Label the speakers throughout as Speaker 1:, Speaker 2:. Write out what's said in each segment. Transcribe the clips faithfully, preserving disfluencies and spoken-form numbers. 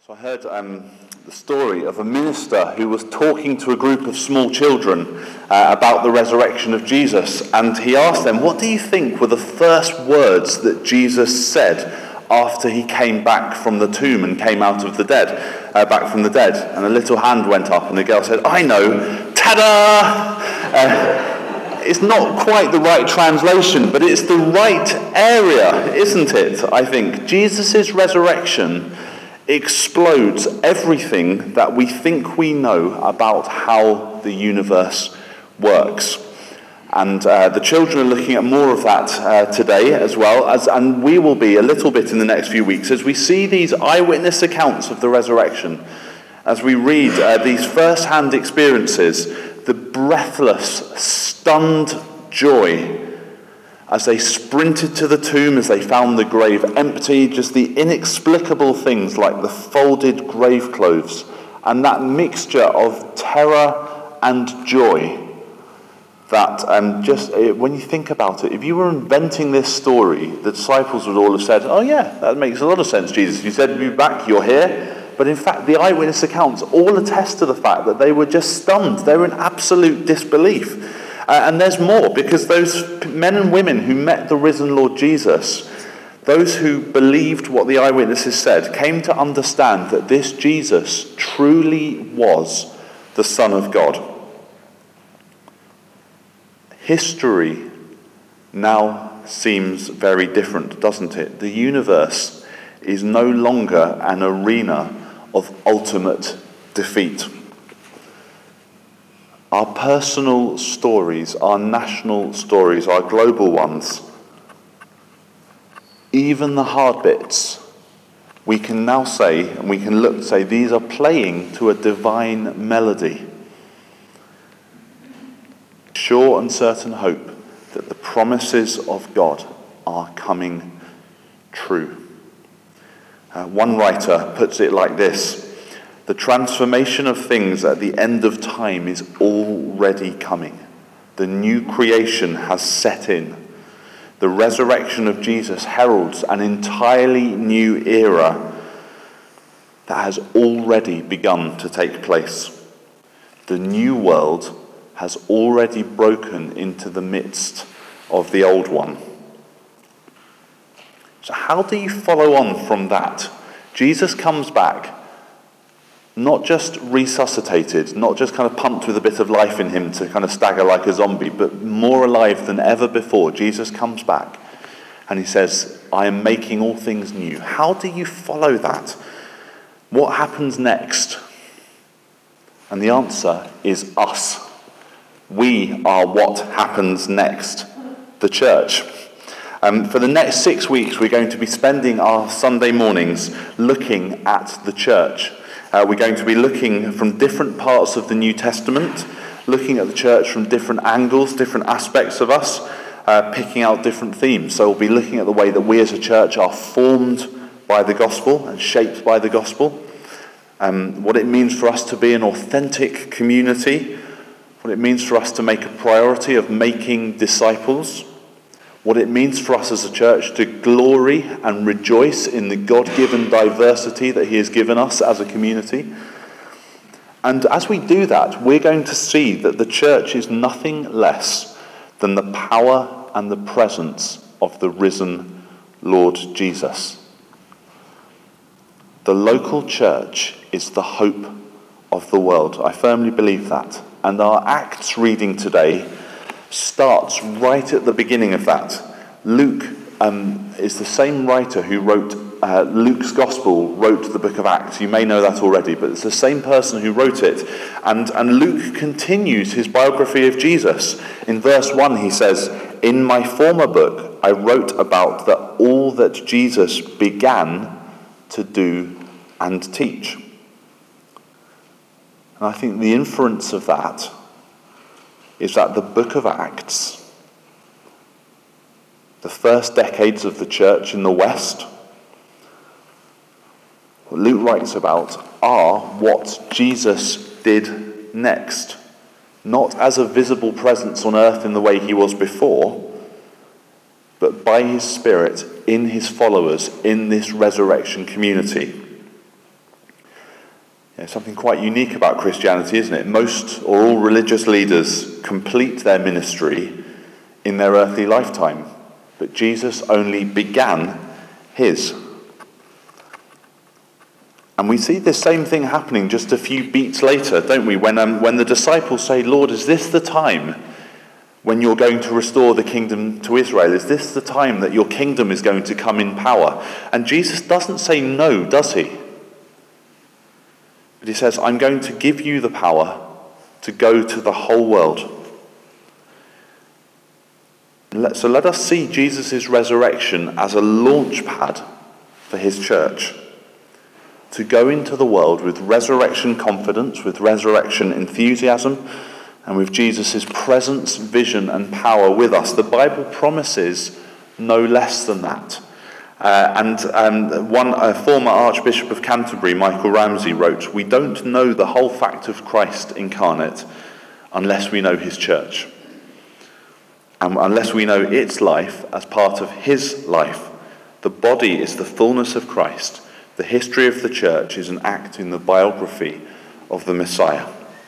Speaker 1: So I heard um, the story of a minister who was talking to a group of small children uh, about the resurrection of Jesus, and he asked them, what do you think were the first words that Jesus said after he came back from the tomb and came out of the dead, uh, back from the dead? And a little hand went up and the girl said, I know, ta-da! Uh, it's not quite the right translation, but it's the right area, isn't it? I think Jesus' resurrection explodes everything that we think we know about how the universe works. And uh, the children are looking at more of that uh, today as well, as, and we will be a little bit in the next few weeks as we see these eyewitness accounts of the resurrection, as we read uh, these first-hand experiences, the breathless, stunned joy as they sprinted to the tomb, as they found the grave empty, just the inexplicable things like the folded grave clothes, and that mixture of terror and joy that um, just, when you think about it, if you were inventing this story, the disciples would all have said, oh yeah, that makes a lot of sense, Jesus. You said you'd be back, you're here. But in fact, the eyewitness accounts all attest to the fact that they were just stunned. They were in absolute disbelief. Uh, and there's more, because those men and women who met the risen Lord Jesus, those who believed what the eyewitnesses said, came to understand that this Jesus truly was the Son of God. History now seems very different, doesn't it? The universe is no longer an arena of ultimate defeat. Our personal stories, our national stories, our global ones, even the hard bits, we can now say, and we can look and say, these are playing to a divine melody. Sure and certain hope that the promises of God are coming true. Uh, one writer puts it like this: the transformation of things at the end of time is already coming. The new creation has set in. The resurrection of Jesus heralds an entirely new era that has already begun to take place. The new world has already broken into the midst of the old one. So how do you follow on from that? Jesus comes back, not just resuscitated, not just kind of pumped with a bit of life in him to kind of stagger like a zombie, but more alive than ever before. Jesus comes back and he says, I am making all things new. How do you follow that? What happens next? And the answer is us. We are what happens next, the church. Um, for the next six weeks, we're going to be spending our Sunday mornings looking at the church. Uh, we're going to be looking from different parts of the New Testament, looking at the church from different angles, different aspects of us, uh, picking out different themes. So we'll be looking at the way that we as a church are formed by the gospel and shaped by the gospel, um, what it means for us to be an authentic community, what it means for us to make a priority of making disciples, what it means for us as a church to glory and rejoice in the God-given diversity that he has given us as a community. And as we do that, we're going to see that the church is nothing less than the power and the presence of the risen Lord Jesus. The local church is the hope of the world. I firmly believe that. And our Acts reading today starts right at the beginning of that. Luke um, is the same writer who wrote uh, Luke's Gospel, wrote the book of Acts. You may know that already, but it's the same person who wrote it. And, and Luke continues his biography of Jesus. In verse one he says, in my former book I wrote about that all that Jesus began to do and teach. And I think the inference of that is that the book of Acts, the first decades of the church in the West, what Luke writes about are what Jesus did next. Not as a visible presence on earth in the way he was before, but by his Spirit in his followers in this resurrection community. It's something quite unique about Christianity, isn't it? Most or all religious leaders complete their ministry in their earthly lifetime, but Jesus only began his. And we see this same thing happening just a few beats later, don't we? When um, when the disciples say, "Lord, is this the time when you're going to restore the kingdom to Israel? Is this the time that your kingdom is going to come in power?" And Jesus doesn't say no, does he? But he says, "I'm going to give you the power to go to the whole world." So let us see Jesus' resurrection as a launch pad for his church, to go into the world with resurrection confidence, with resurrection enthusiasm, and with Jesus' presence, vision, and power with us. The Bible promises no less than that. Uh, and um, one a former Archbishop of Canterbury, Michael Ramsey, wrote, "We don't know the whole fact of Christ incarnate unless we know his church, and unless we know its life as part of his life. The body is the fullness of Christ. The history of the church is an act in the biography of the Messiah."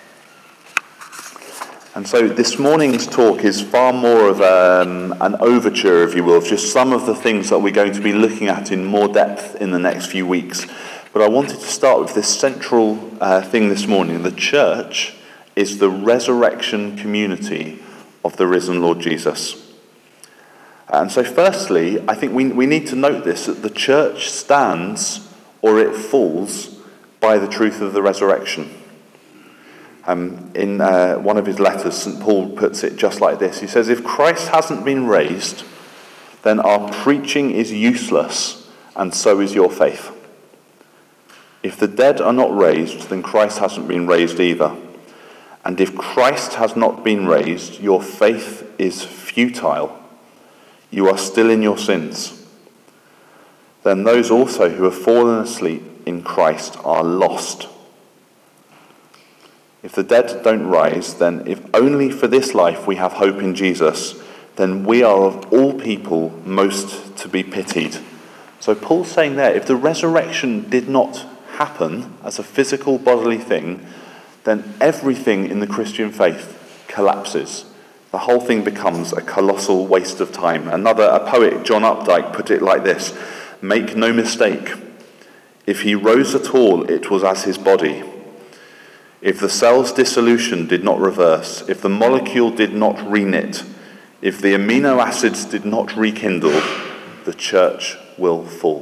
Speaker 1: And so this morning's talk is far more of um, an overture, if you will, of just some of the things that we're going to be looking at in more depth in the next few weeks. But I wanted to start with this central uh, thing this morning. The church is the resurrection community of the risen Lord Jesus. And so firstly, I think we, we need to note this, that the church stands or it falls by the truth of the resurrection. Um, in uh, one of his letters, Saint Paul puts it just like this. He says, "If Christ hasn't been raised, then our preaching is useless, and so is your faith. If the dead are not raised, then Christ hasn't been raised either. And if Christ has not been raised, your faith is futile. You are still in your sins. Then those also who have fallen asleep in Christ are lost. If the dead don't rise, then if only for this life we have hope in Jesus, then we are of all people most to be pitied." So Paul's saying there, if the resurrection did not happen as a physical bodily thing, then everything in the Christian faith collapses. The whole thing becomes a colossal waste of time. Another, a poet, John Updike, put it like this: "Make no mistake, if he rose at all, it was as his body. If the cell's dissolution did not reverse, if the molecule did not reknit, if the amino acids did not rekindle, the church will fall."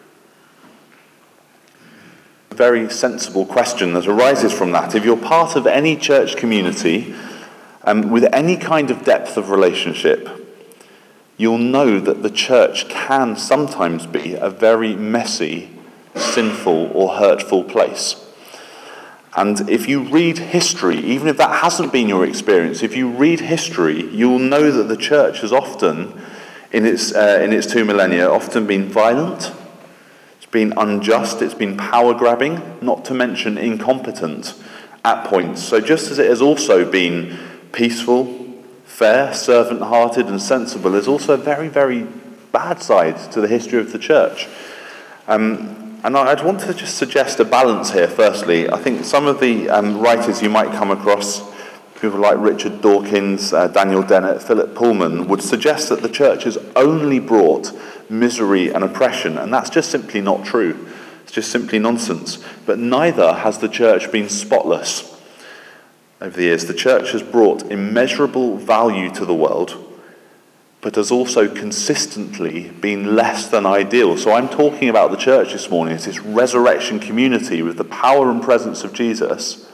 Speaker 1: A very sensible question that arises from that. If you're part of any church community, um, with any kind of depth of relationship, you'll know that the church can sometimes be a very messy, sinful, or hurtful place. And if you read history, even if that hasn't been your experience, if you read history, you'll know that the church has often, in its uh, in its two millennia, often been violent, it's been unjust, it's been power-grabbing, not to mention incompetent at points. So just as it has also been peaceful, fair, servant-hearted, and sensible, there's also a very, very bad side to the history of the church. Um, And I'd want to just suggest a balance here, firstly. I think some of the um, writers you might come across, people like Richard Dawkins, uh, Daniel Dennett, Philip Pullman, would suggest that the church has only brought misery and oppression, and that's just simply not true. It's just simply nonsense. But neither has the church been spotless over the years. The church has brought immeasurable value to the world, but has also consistently been less than ideal. So I'm talking about the church this morning as this resurrection community with the power and presence of Jesus.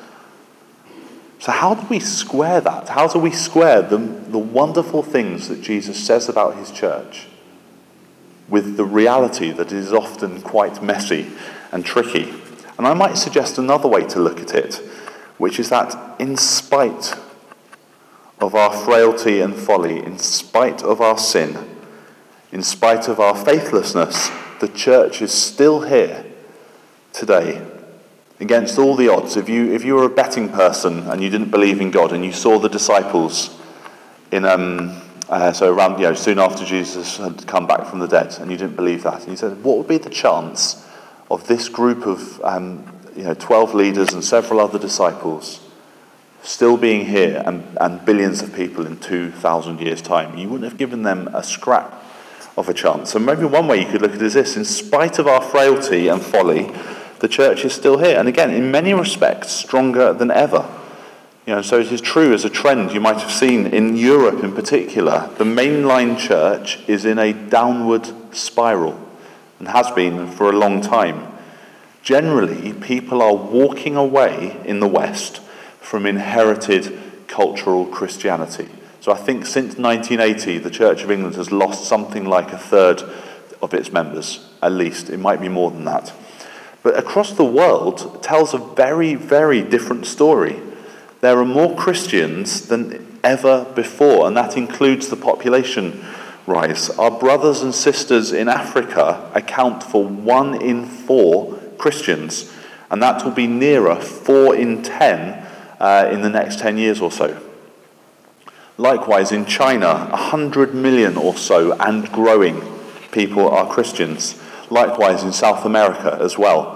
Speaker 1: So how do we square that? How do we square the, the wonderful things that Jesus says about his church with the reality that it is often quite messy and tricky? And I might suggest another way to look at it, which is that in spite of our frailty and folly, in spite of our sin, in spite of our faithlessness, the church is still here today, against all the odds. If you if you were a betting person and you didn't believe in God, and you saw the disciples in um uh, so around you know soon after Jesus had come back from the dead, and you didn't believe that, and you said, what would be the chance of this group of um you know, twelve leaders and several other disciples still being here and, and billions of people in two thousand years' time, you wouldn't have given them a scrap of a chance. So maybe one way you could look at it is this: in spite of our frailty and folly, the church is still here. And again, in many respects, stronger than ever. You know, so it is true as a trend you might have seen in Europe in particular. The mainline church is in a downward spiral and has been for a long time. Generally, people are walking away in the West from inherited cultural Christianity. So I think since nineteen eighty, the Church of England has lost something like a third of its members, at least. It might be more than that. But across the world, it tells a very, very different story. There are more Christians than ever before, and that includes the population rise. Our brothers and sisters in Africa account for one in four Christians, and that will be nearer four in ten uh, in the next ten years or so. Likewise, in China, one hundred million or so and growing people are Christians. Likewise, in South America as well.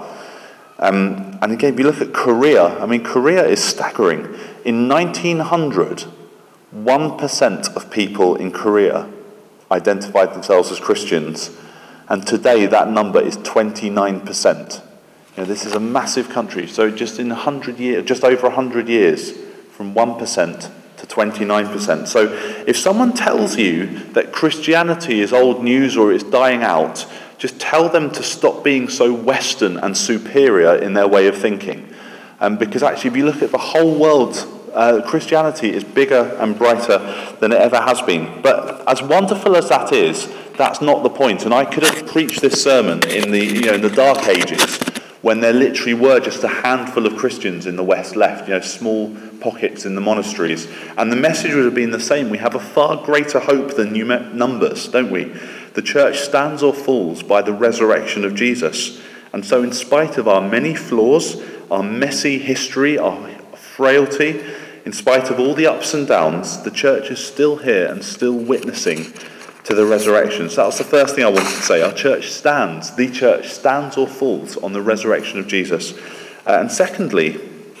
Speaker 1: Um, and again, if you look at Korea, I mean, Korea is staggering. In nineteen hundred, one percent of people in Korea identified themselves as Christians, and today that number is twenty-nine percent. You know, this is a massive country, so just in one hundred years, just over one hundred years, from one percent to twenty-nine percent. So if someone tells you that Christianity is old news or it's dying out, just tell them to stop being so Western and superior in their way of thinking. Um, because actually, if you look at the whole world, uh, Christianity is bigger and brighter than it ever has been. But as wonderful as that is, that's not the point. And I could have preached this sermon in the, you know, in the Dark Ages, when there literally were just a handful of Christians in the West left, you know, small pockets in the monasteries. And the message would have been the same. We have a far greater hope than numbers, don't we? The church stands or falls by the resurrection of Jesus. And so in spite of our many flaws, our messy history, our frailty, in spite of all the ups and downs, the church is still here and still witnessing to the resurrection. So that was the first thing I wanted to say. Our church stands, the church stands or falls on the resurrection of Jesus. Uh, and secondly,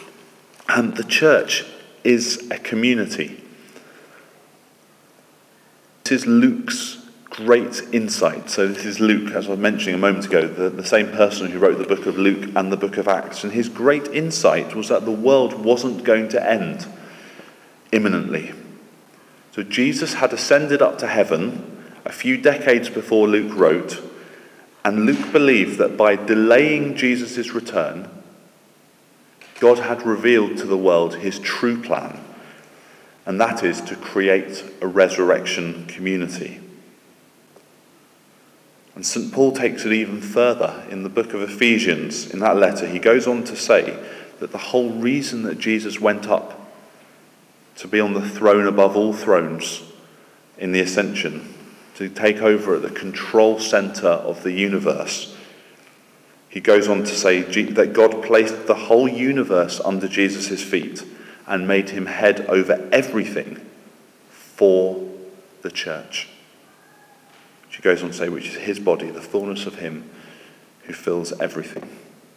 Speaker 1: um, the church is a community. This is Luke's great insight. So this is Luke, as I was mentioning a moment ago, the, the same person who wrote the book of Luke and the book of Acts. And his great insight was that the world wasn't going to end imminently. So Jesus had ascended up to heaven a few decades before Luke wrote, and Luke believed that by delaying Jesus' return, God had revealed to the world his true plan, and that is to create a resurrection community. And Saint Paul takes it even further in the book of Ephesians. In that letter, he goes on to say that the whole reason that Jesus went up to be on the throne above all thrones in the ascension, to take over at the control center of the universe, he goes on to say that God placed the whole universe under Jesus' feet and made him head over everything for the church. She goes on to say, which is his body, the fullness of him who fills everything.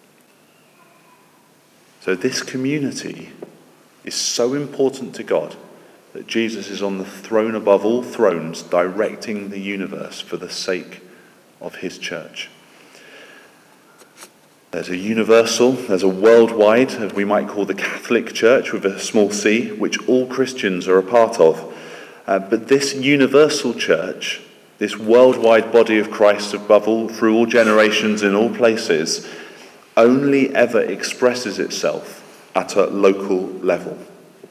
Speaker 1: So this community is so important to God that Jesus is on the throne above all thrones, directing the universe for the sake of his church. There's a universal, there's a worldwide, as we might call the Catholic Church with a small c, which all Christians are a part of. Uh, but this universal church, this worldwide body of Christ above all, through all generations in all places, only ever expresses itself at a local level.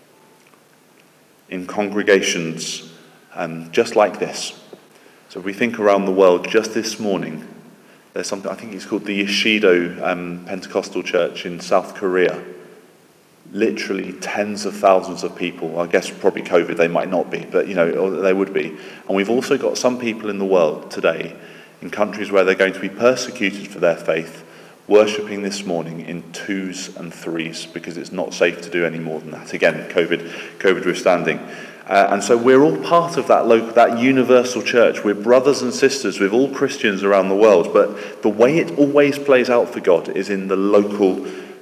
Speaker 1: In congregations um, just like this. So if we think around the world, just this morning, there's something, I think it's called the Yeshido um, Pentecostal Church in South Korea. Literally tens of thousands of people. I guess probably COVID they might not be, but you know, they would be. And we've also got some people in the world today, in countries where they're going to be persecuted for their faith, worshipping this morning in twos and threes because it's not safe to do any more than that. Again, COVID, COVID withstanding. Uh, and so we're all part of that local, that universal church. We're brothers and sisters with all Christians around the world. But the way it always plays out for God is in the local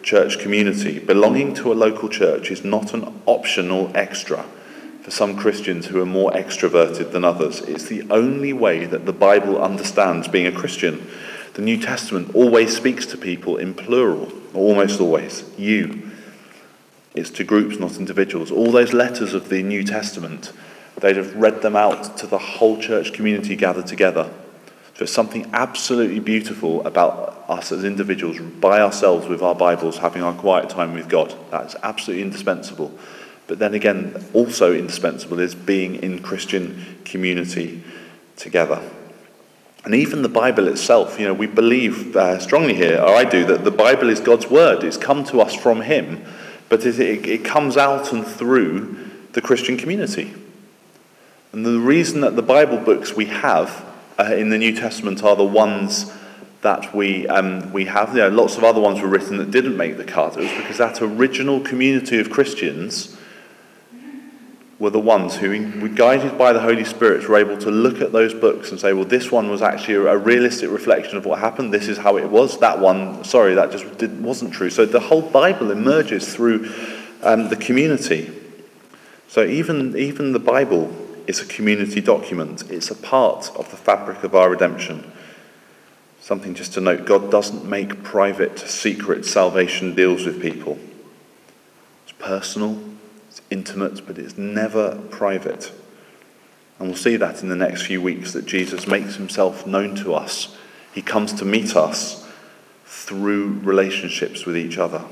Speaker 1: church community, belonging to a local church is not an optional extra for some Christians who are more extroverted than others. It's the only way that the Bible understands being a Christian. The New Testament always speaks to people in plural, almost always. You. It's to groups, not individuals. All those letters of the New Testament, they'd have read them out to the whole church community gathered together. So there's something absolutely beautiful about us as individuals, by ourselves with our Bibles, having our quiet time with God. That's absolutely indispensable. But then again, also indispensable is being in Christian community together. And even the Bible itself, you know, we believe uh, strongly here, or I do, that the Bible is God's word. It's come to us from him, but it, it, it comes out and through the Christian community. And the reason that the Bible books we have uh, in the New Testament are the ones that we um, we have, you know, lots of other ones were written that didn't make the cut. It was because that original community of Christians were the ones who, were guided by the Holy Spirit, were able to look at those books and say, well, this one was actually a realistic reflection of what happened. This is how it was. That one, sorry, that just did, wasn't true. So the whole Bible emerges through um, the community. So even, even the Bible is a community document. It's a part of the fabric of our redemption. Something just to note, God doesn't make private, secret salvation deals with people. It's personal. Intimate, but it's never private. And we'll see that in the next few weeks, that Jesus makes himself known to us. He comes to meet us through relationships with each other.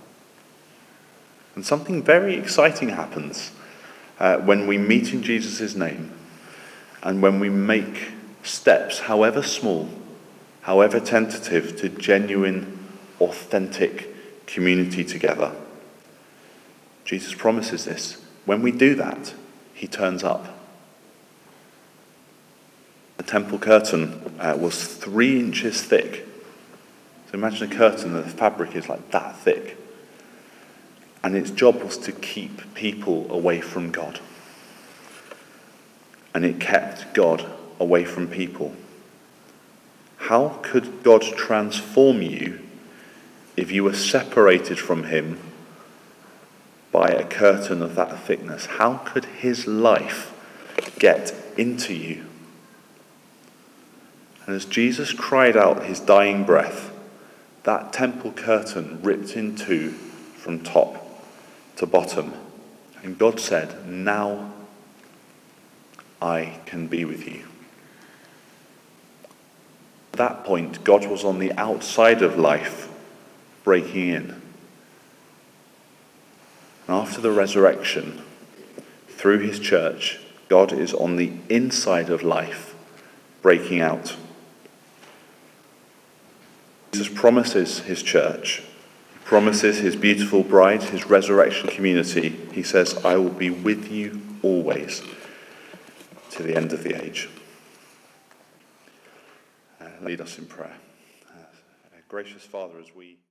Speaker 1: And something very exciting happens uh, when we meet in Jesus' name and when we make steps, however small, however tentative, to genuine, authentic community together. Jesus promises this. When we do that, he turns up. The temple curtain uh, was three inches thick. So imagine a curtain that the fabric is like that thick. And its job was to keep people away from God. And it kept God away from people. How could God transform you if you were separated from him by a curtain of that thickness? How could his life get into you? And as Jesus cried out his dying breath, that temple curtain ripped in two from top to bottom. And God said, now I can be with you. At that point, God was on the outside of life, breaking in. After the resurrection, through his church, God is on the inside of life, breaking out. Jesus promises his church, he promises his beautiful bride, his resurrection community. He says, I will be with you always to the end of the age. Uh, lead us in prayer. Uh, gracious Father, as we